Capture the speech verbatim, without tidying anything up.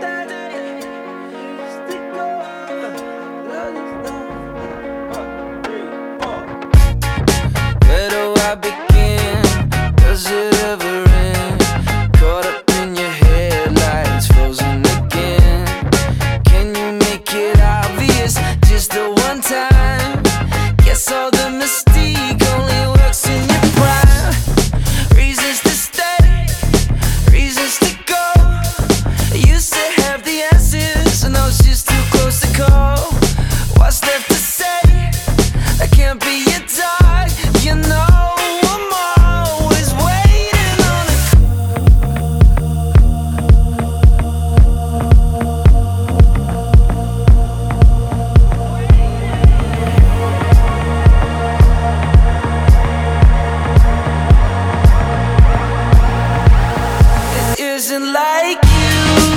Where do I begin? Does it ever end? Caught up in your headlights, frozen again. Can you make it obvious just the one time? Guess all the mystique only works in your prime. Reasons to stay, reasons to go. I used to have the answers and I was just too close to call. What's left to say? I can't be your dog, you know. I'm always waiting on it. It isn't like you.